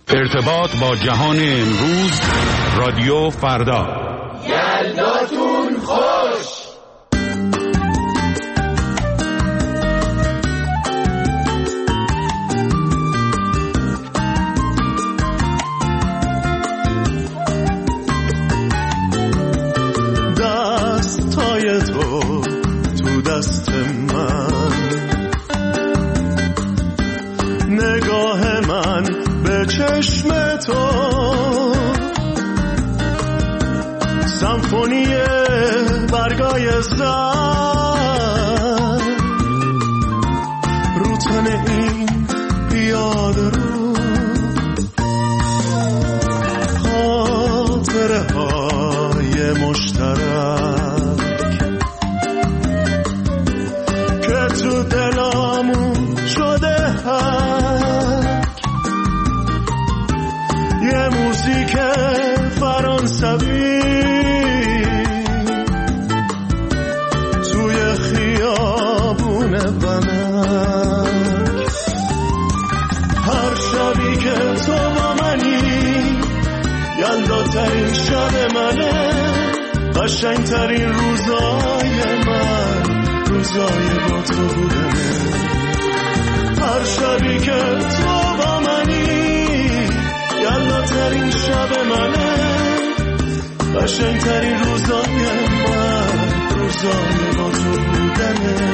ارتباط با جهان امروز، رادیو فردا. یلداتون خوش. دستای تو دست من، نگاه من به چشم تو، سمفونی برگای زن رو تن این پیاده رو، خاطره های مشترک که تو دلامون شده هست، یه موزیک فرانسوی توی خیابون بنک، هر شبی که تو با منی یلداترین شب منه، قشنگترین روزای من روزای با تو بودنه، هر شبی که تو با منی یلداترین شب منه، قشنگترین روزای من روزای با تو بودنه.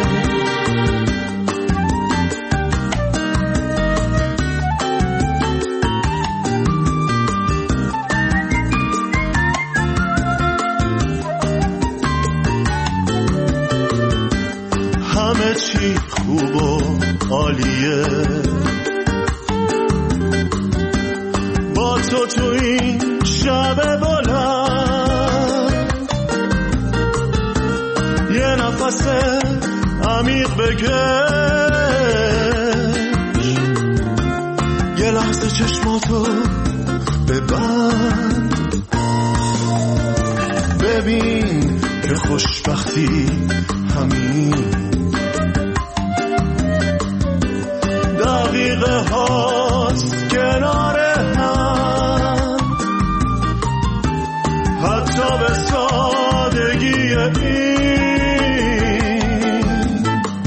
همه چی خوب و عالیه با تو این شب بلند، یه نفس عمیق بکش، یه لحظه چشماتو ببند، ببین که خوشبختی همین دقیقه هاست کنار هم، حتی به سادگی این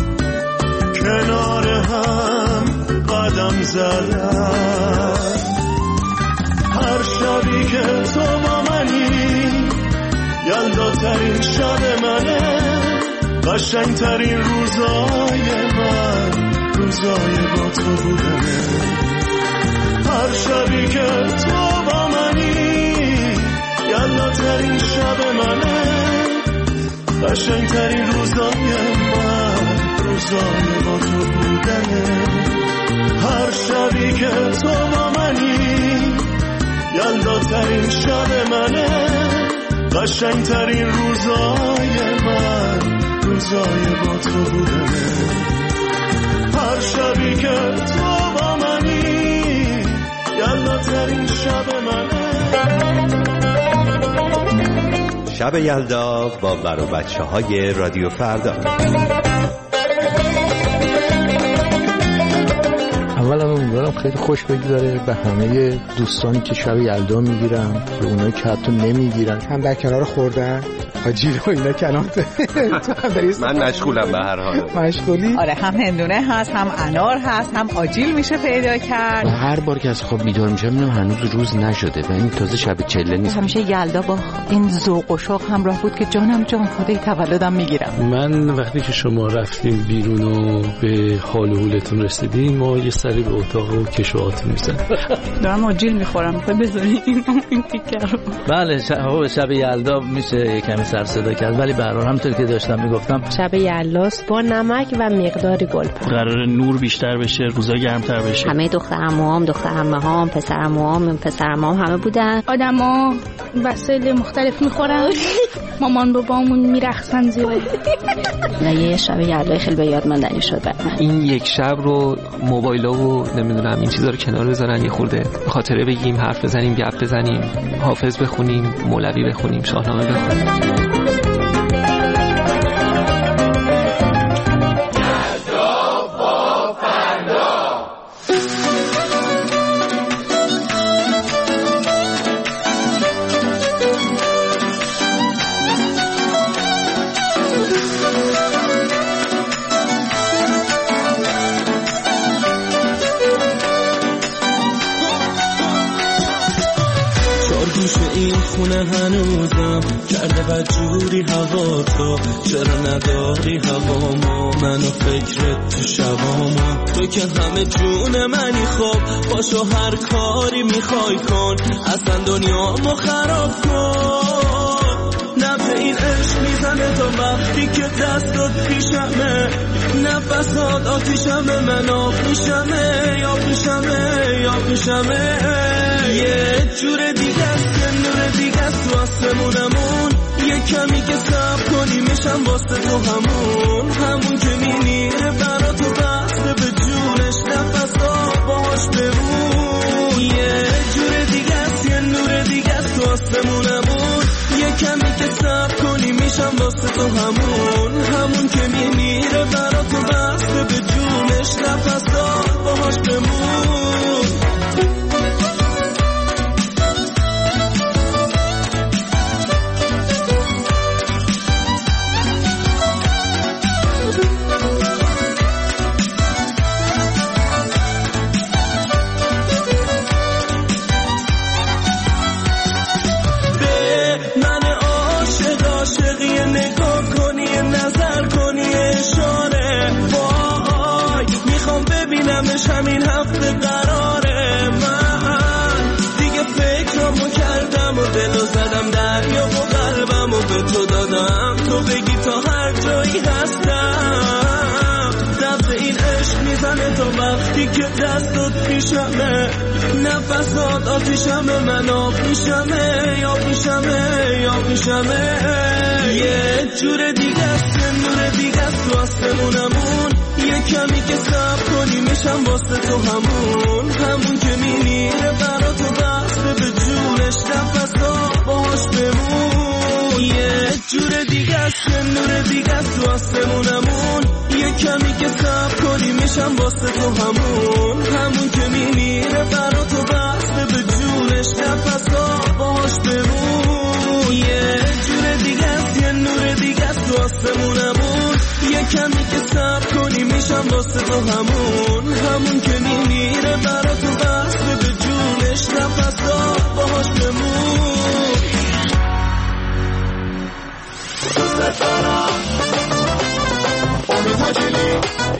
کنار هم قدم زدن، هر شبی که تو با منی یلداترین شب منه، قشنگترین روزای من روزای با تو بودنه، هر شبی که تو با منی یلداترین شب منه، قشنگترین روزای من روزای با تو بودنه، هر شبی که تو با منی یلداترین شب منه، قشنگترین روزای من روزای با تو بودنه، هر شبی که تو با منی یلداترین شب منه. شب یلدا با بر و بچه‌های رادیو فردا. اولا امیدوارم خیلی خوش بگذره به همه دوستانی که شب یلدا میگیرن، به اونایی که حتی نمیگیرن، هم در کنار خوردن حاجی رو اینا کنار من مشغولم به هر حال. مشغولی؟ آره، هم هندونه هست، هم انار هست، هم آجیل میشه پیدا کرد. هر بار که از خواب بیدار میشم میبینم هنوز روز نشده و این تازه شب چله نیست. همیشه یلدا با این ذوق و شوق همراه بود که جانم جان خدای تولدم میگیرم. من وقتی که شما رفتیم بیرون و به حال و حولتون رسیدین، ما یه سری به اتاق و کشوهاتون میزن. دارم آجیل میخورم، بذارید این تیکر رو. بله، شب یلدا میشه کمی سر صدا کرد، ولی به هر حال همونطور که داشتم میگفتم شب یلداست با نمک و مقداری گلپا. قرار نور بیشتر بشه، روزا گرمتر بشه. همه دختر عموام، دختر عمه‌هام، پسر عموام، پسر عمه‌ام همه بودن. آدما وسایل مختلف میخورن. مامان بابامون میرقصن زیاد. یه شب یلدا خیلی به یاد ماندنی شد برام. این یک شب رو موبایلا و نمیدونم این چیزا رو کنار بذارن، یه خورده خاطره بگیم، حرف بزنیم، گپ بزنیم، حافظ بخونیم، مولوی بخونیم، شاهنامه بخونیم. این خونه هنوزم کرده بدجوری هوا تو، چرا نداری هوامو منو فکرت تو شبامو، تو که همه جون منی خب باشو هر کاری میخوای کن، اصلا دنیامو خراب کن. نبض این عشق میزنه تا وقتی که دستات پیشمه، نفسات آتیشمه، من آب میشمه یا پیشمه یا پیشمه. یه جور دیگه است، یه نور دیگه است تو آسمونمون، یه کمی که صبر کنی میشم واسه تو همون که میمیره برا تو بسته به جونش، نفسا باهاش بمون. یه جور دیگه است، یه نور دیگه است تو آسمونمون، یه کمی که صبر کنی میشم واسه تو همون که میمیره برا تو بسته به جونش، نفسا باهاش بمون. همین هفته قراره، من دیگه فکرامو کردم و دلو زدم دریا و قلبمو به تو دادم، تو بگی تا هر جایی هستم. دست این عشق میزنه تا وقتی که دستات پیشمه، نفسات آتیشمه، من آب میشمه یا پیشمه یا پیشمه. یه جور دیگه است، یه نور دیگه است تو آسمونمون، یه کمی که صبر کنی میشم واسه تو همون که میمیره برا تو بسته به جونش، نفسا باهاش بمون. یه جور دیگه است، یه نور دیگه است تو آسمونمون، یه کمی که صبر کنی میشم واسه تو همون که میمیره برا تو بسته به جونش، نفسا باهاش بمون. یه جور دیگه است، یه نور دیگه است تو آسمونمون، یه کمی که صبر کنی میشم واسه تو همون که میمیره برا تو بسته به جونش، نفسا باهاش بمون. دوست دارم امید حاجلی.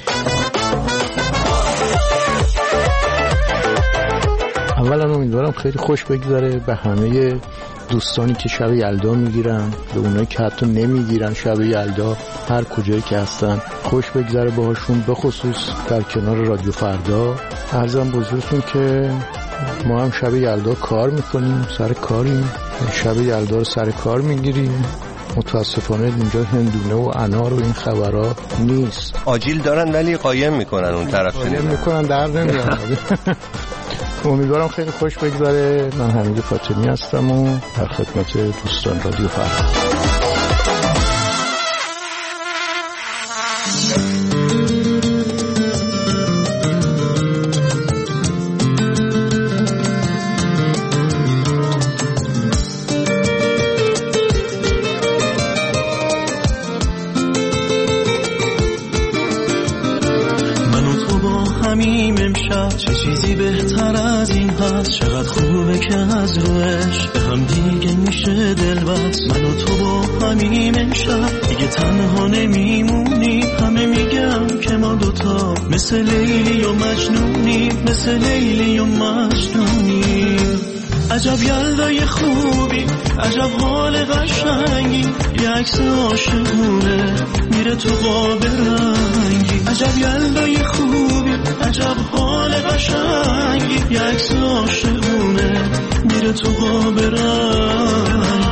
اولا امیدوارم خیلی خوش بگذره به همه دوستانی که شب یلدا میگیرن، به اونایی که حتی نمیگیرن شب یلدا، هر کجایی که هستن خوش بگذره باهاشون، به خصوص در کنار رادیو فردا. عرضم بزرگتون که ما هم شب یلدا کار میکنیم، سر کاریم، شب یلدا رو سر کار میگیریم. متاسفانه اینجا هندونه و انار و این خبرها نیست. آجیل دارن ولی قایم میکنن اون طرف، قایم میکنن در نمیاد. امیدوارم خیلی خوش بگذاره. من حمید فاطمی هستم و در خدمت دوستان رادیو فردا. چه چیزی بهتر از این هست، چقدر خوبه که از روش به هم دیگه میشه دل بست. من و تو با همین امشب دیگه تنها نمیمونیم، همه میگم که ما دوتا مثل لیلی و مجنونیم، مثل لیلی و مجنونیم. عجب یلدای خوبی، عجب حال قشنگی، یه عکس عاشقونه میره تو قاب رنگی. عجب یلدای خوبی، عجب حال قشنگی، یه عکس عاشقونه میره تو قاب رنگی.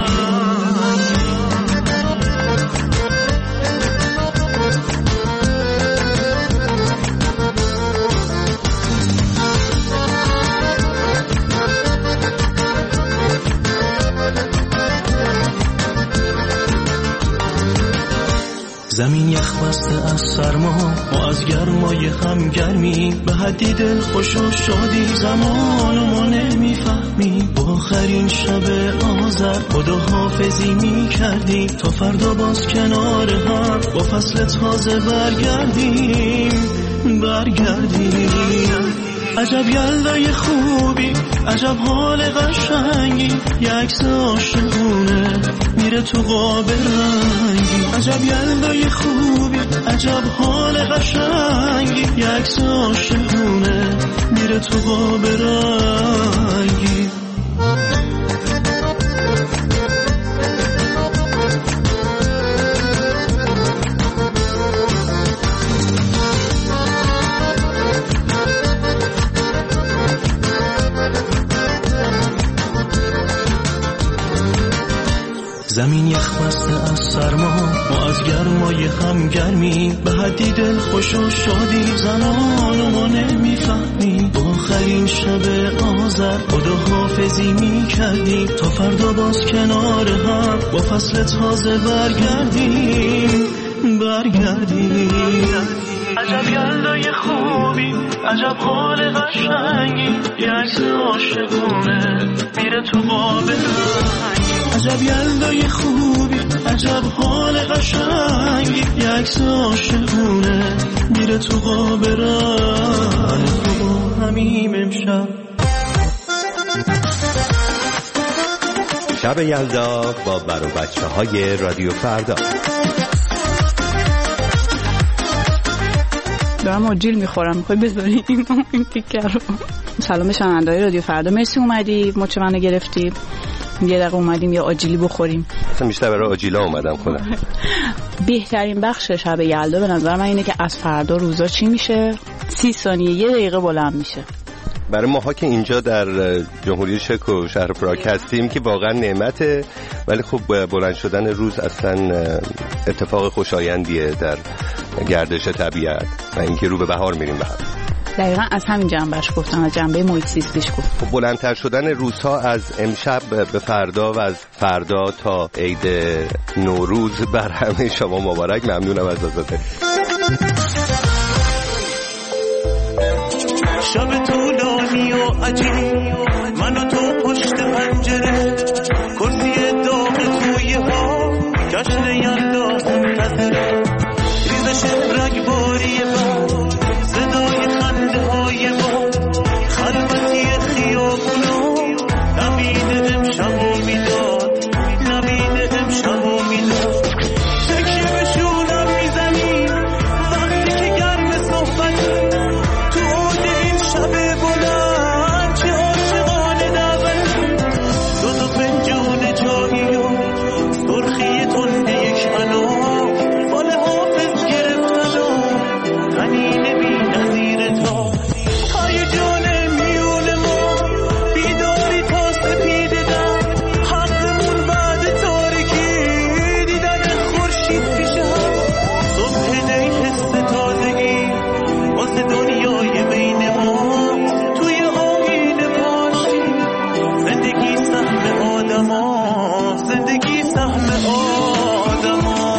زمین یخ بسته از سرما، ما از گرمای هم گرمی، به حدی دل خوش و شادی، زمانو ما نمیفهمی. با آخرین شب آذر خداحافظی میکردیم، تا فردا باز کنار هم با فصل تازه برگردیم. عجب یلدای خوبی، عجب حال قشنگی، یه عکس عاشقونه میره تو قاب رنگی. عجب یلدای خوبی، عجب حال قشنگی، یه عکس عاشقونه میره تو قاب رنگی. زمین یخ بسته از سرما، ما از گرمای هم گرمی، به حدی دل خوش و شادی، زنانو ما نمیفهمی. آخرین شب آذر خداحافظی میکردیم، تا فردا باز کنار هم با فصل تازه برگردیم. عجب یلدای خوبی، عجب حال قشنگی، یه عکس عاشقونه میره تو قاب رنگی. عجب یلدای خوبی، عجب حال قشنگی، یه عکس عاشقونه میره تو قاب رنگی. تو همیم امشب شب یلدا با بر و بچه های رادیو فردا. دارم آجیل میخورم، میخوای بذاری این تیکه رو. سلام شنونده‌های رادیو فردا، مرسی اومدی مچ منو گرفتی، یه دقیقه اومدیم یه آجیلی بخوریم. اصلا بیشتر برای آجیلا اومدم خودم. بهترین بخش شب یلدا به نظر من اینه که از فردا روزا چی میشه، 30 ثانیه یه دقیقه بلند میشه. برای ماها که اینجا در جمهوری چک و شهر پراگ هستیم که واقعا نعمته، ولی خب بلند شدن روز اصلا اتفاق خوشایندیه در گردش طبیعت و اینکه رو به بهار میریم. دقیقاً از همین جنبش گفتم، از جنبه محیط زیستیش گفت. خب بلندتر شدن روزها از امشب به فردا و از فردا تا عید نوروز بر همه شما مبارک. ممنونم از ازت. شب طولانی و عجیب، من و تو پشت پنجره، کرسی داغ توی ها، جشن یلدا منتظره، ریزش رگباری باد، صدای خنده های باد، خلوتی خیابونا، نبید امشب و میداد، نبید امشب و میداد. تکیه به شونم میزنی وقتی که گرم صحبتی، تو عود این شب بلند چه عاشقانه نبری. دو تا پنجون جایی و سرخی تنده یک انار، فال حافظ گرفتن و غنین بی نظیر تا های جان میون ما، بیداری تا سپید دم، حقمون بعد تاریکی، دیدن خورشید پیش هم، صبح نی حس تازگی واسه دنیای بین ما، توی آینه پاشی، زندگی سهم آدم ها، زندگی سهم آدم ها.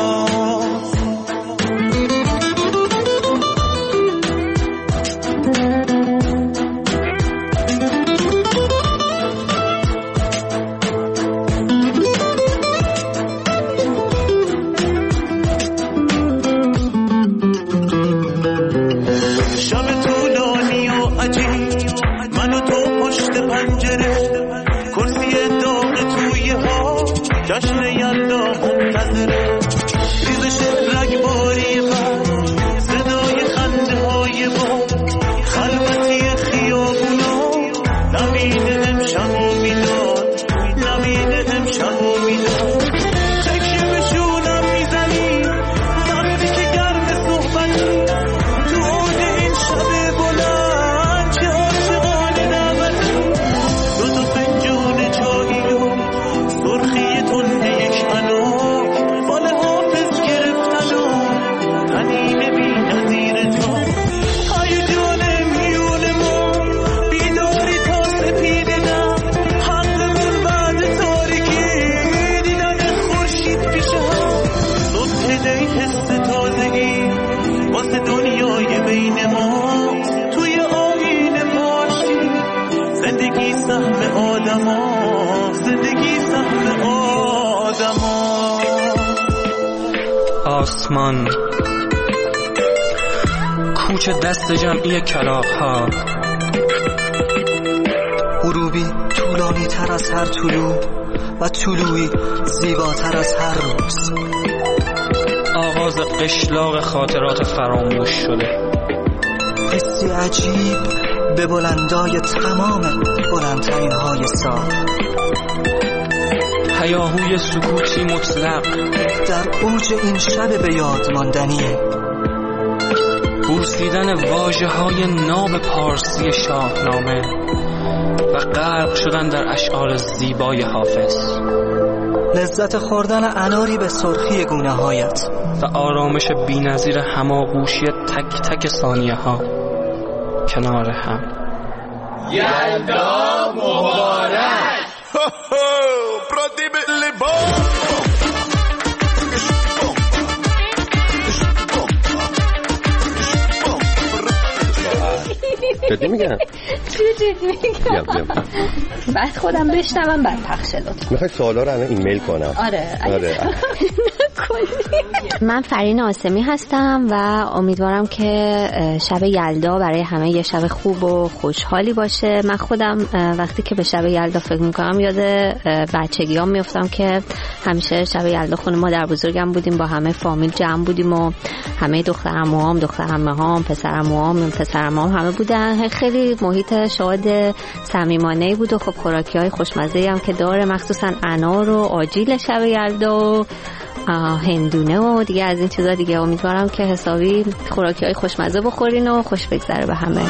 شب طولانی و عجیب، من و تو پشت پنجره، کرسی داغ توی ها، جشن یلدا منتظره، ریزش رگباری باد، صدای خنده های باد، خلوتی خیابونا، نبید امشب و میداد، نبید امشب و میداد. تکیه به شونم میزنی وقتی که گرم صحبتی، تو عود این شب بلند چه عاشقانه نبری. دو تا فنجون چایی و سرخی تنده یک انار، فال حافظ گرفتن و غنین بی نظیر تا های جان میون ما، بیداری تا سپید دم، حقمون بعد تاریکی، دیدن خورشید پیش هم، صبح نی حس تازگی واسه دنیای بین ما، توی آینه پاشی، زندگی سهم آدم ها، زندگی سهم آدم ها. آسمان کوچه دست جمعی کلاغ ها، غروبی طولانی تر از هر طلوع و طلوعی زیباتر از هر روز. آغاز قشلاق خاطرات فراموش شده، حسی عجیب به بلندای تمام بلندترین های سال، هیاهوی سکوتی مطلق در اوج این شب به یاد ماندنیه، بوسیدن واژه‌های ناب پارسی شاهنامه و غرق شدن در اشعار زیبای حافظ، لذت خوردن اناری به سرخی گونه هایت و آرامش بی‌نظیر هماغوشی تک تک ثانیه ها کنار هم. یلدا مبارک. جدی میگم؟ جدی میگم. بعد خودم بشنوم بعد پخش لطفا. میخوای سوالا رو الان ایمیل کنم؟ آره. من فرین آسمی هستم و امیدوارم که شب یلدا برای همه یه شب خوب و خوشحالی باشه. من خودم وقتی که به شب یلدا فکر میکنم یاد بچگیام میافتم که همیشه شب یلدا خونه مادر بزرگم بودیم، با همه فامیل جمع بودیم و همه دختر عموام، دختر عمه‌هام، پسر عموام، پسر عمام همه بودن. خیلی محیط شاد صمیمانه‌ای بود و خب خوراکی‌های خوشمزه‌ای هم که داره، مخصوصا انار و آجیل شب یلدا و هندونه و دیگه از این چیزا دیگه. امیدوارم که حسابی خوراکی‌های خوشمزه بخورین و خوش بگذره به همه.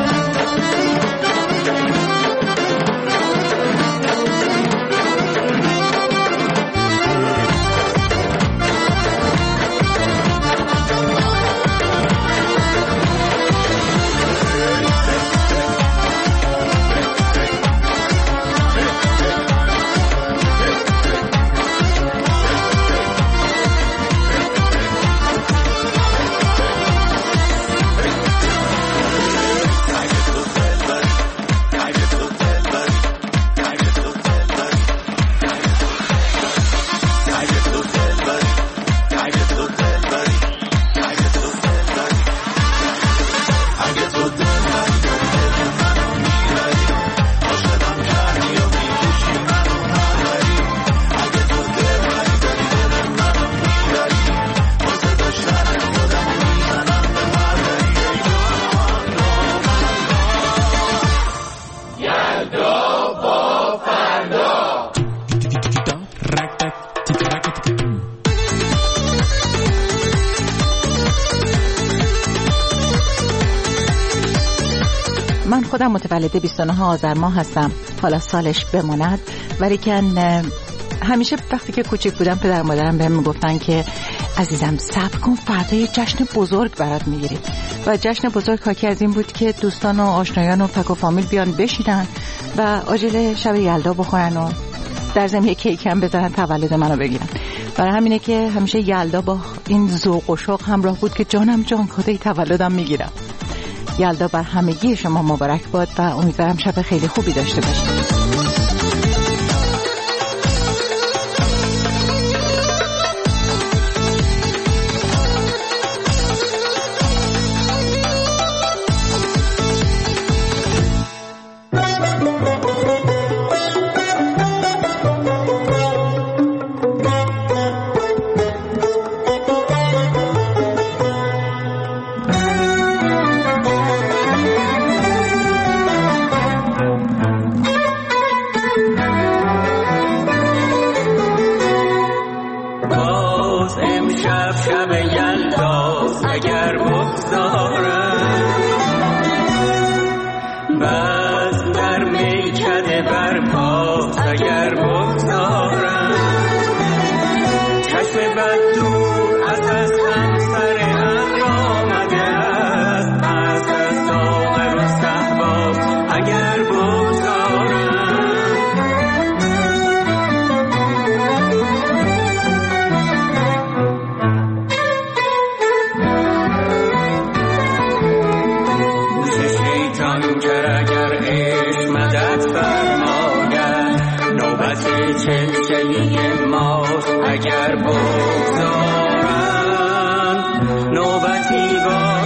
من خودم متولد 29 آذر ماه هستم، حالا سالش بماند، ولی که همیشه وقتی که کوچیک بودم پدر مادرم بهم میگفتن که عزیزم صبر کن فردا یه جشن بزرگ برات میگیریم. و جشن بزرگ حاکی از این بود که دوستان و آشنایان و فک و فامیل بیان بشینن و آجیل شب یلدا بخورن و در ضمن یک کیک هم بزنن تولد منو بگیرن. برای همینه که همیشه یلدا با این ذوق و شوق همراه بود که جانم جان کدی تولدم میگیرم. یلدا بر همگی شما مبارک باد و امیدوارم شب خیلی خوبی داشته باشید.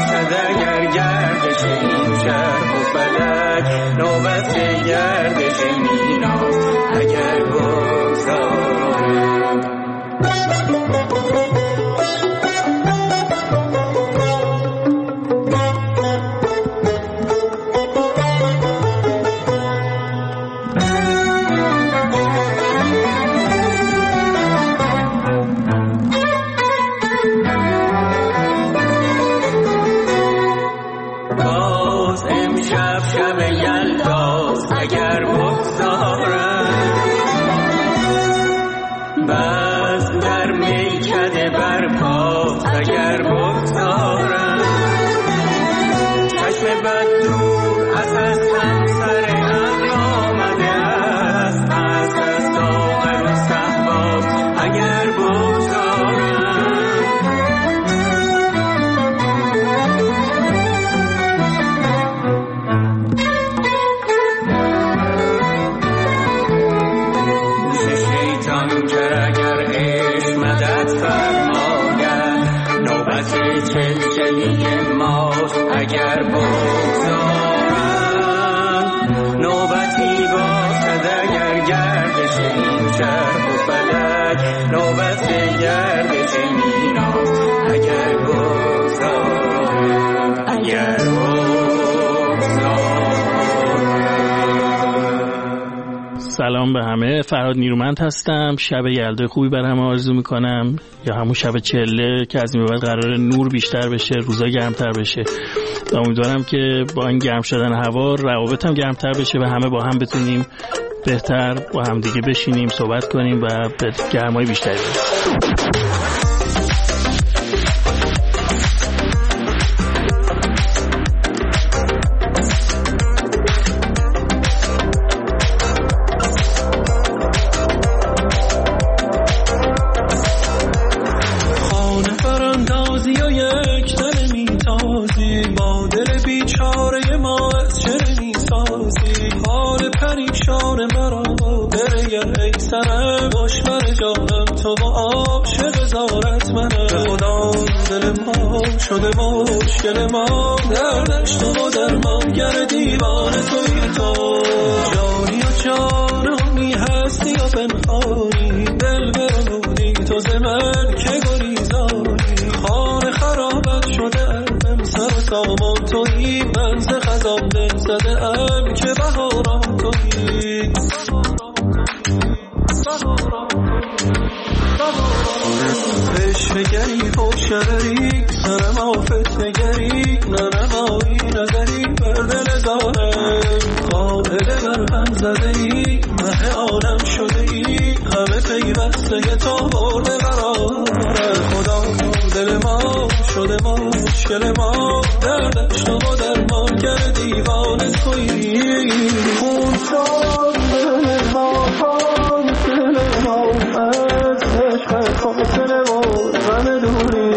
نوبت گردش اگر بگذارم بزم در میکده برپا اگر بگذارم چشم بد دور از همسر ابر آمده است از داغ و صحبا اگر بگذارم چلچلی ماست اگر بگذارم نوبتی باشد اگر گردش این چرخ و فلک نوبت گردش این است اگر بگذارم اگر سلام به همه. فرهاد نیرومند هستم. شب یلدای خوبی برای همه آرزو میکنم، یا همون شب چله که از این به بعد قراره نور بیشتر بشه، روزا گرمتر بشه. امیدوارم که با این گرم شدن هوا روابط هم گرمتر بشه و همه با هم بتونیم بهتر با هم دیگه بشینیم صحبت کنیم و به گرمای بیشتری برسیم. شده مشکل ما دردش تو و درمانگر دیوان توی تو جانی و جانانی هستی و پنهانی دل برمونی تو زمن که گریزانی خانه خرابت شده ام سر و سامان توی من ز خزان دل زده ام که بهاران توی بشنگری خوشگری سرم آفت نگری ننمایی نظری بر دل دارم قائل بر هم زده ای مه عالم شده ای همه پیوسته تو برده قراره خدا دل ما شده مشکل ما دردش تو و درمانگر دیوان تویی خون شد دل ما دل ما از عشق فاصله و غم دوری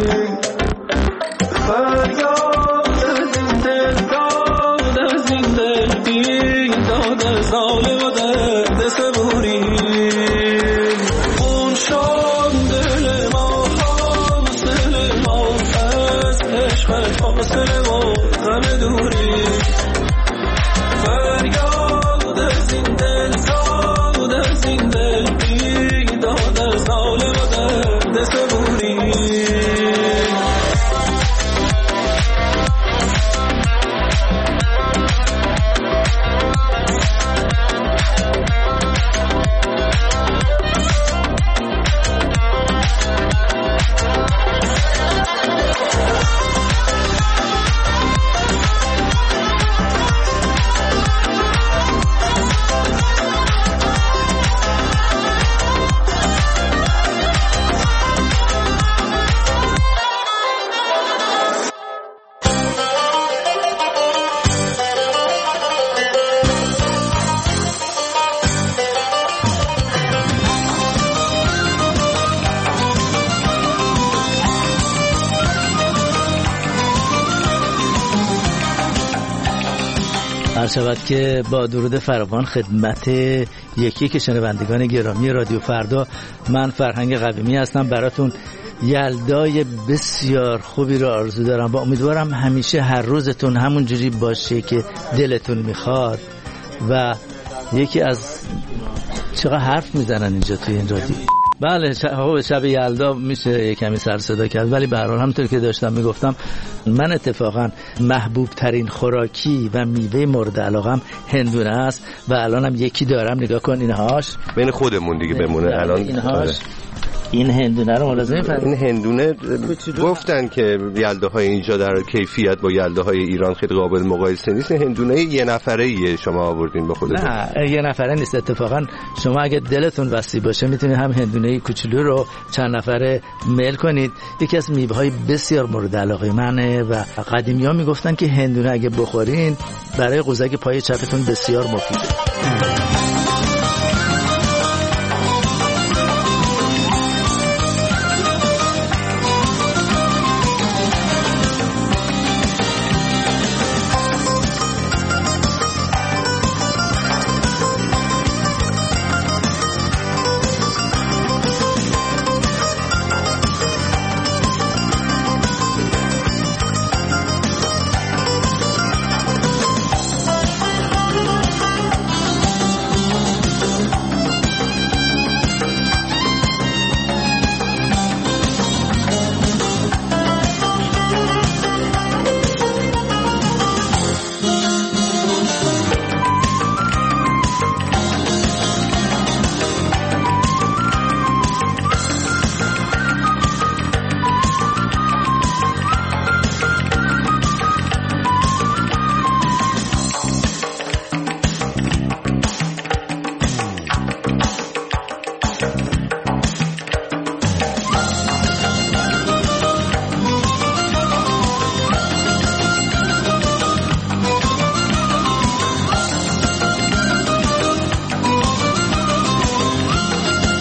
فریاد از این دل داد از این دل بی داد ظالم و درد صبوری خون شد دل ما دل ما از عشق فاصله و غم دوری فریاد از این دل داد از این دل بی داد ظالم و درد صبوری شود که با درود فراوان خدمت یکی که شنوندگان گرامی رادیو فردا، من فرهنگ قویمی هستم. براتون یلدای بسیار خوبی رو آرزو دارم. با امیدوارم همیشه هر روزتون همون جوری باشه که دلتون میخواد. و یکی از چقدر حرف میزنن اینجا توی این رادیو. بله شب یلدا میشه کمی سر صدا کرد، ولی به هر حال همونطور که داشتم میگفتم من اتفاقا محبوب ترین خوراکی و میوه مورد علاقم هندونه است و الانم یکی دارم. نگاه کن اینهاش بین خودمون دیگه بمونه الان. اینهاش این هندونه رو ملاحظه این هندونه گفتن که یلداهای اینجا در کیفیت با یلداهای ایران خیلی قابل مقایسه نیست. هندونه یه نفره شما آوردین به خودتون؟ نه یه نفره نیست. اتفاقا شما اگه دلتون وسیع باشه میتونید هم هندونه کوچولو رو چند نفره میل کنید. یکی از میوه‌های بسیار مورد علاقه منه و قدیمی‌ها میگفتن که هندونه اگه بخورین برای قوزک پای چپتون بسیار مفیده.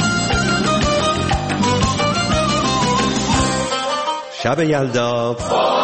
شب یلدا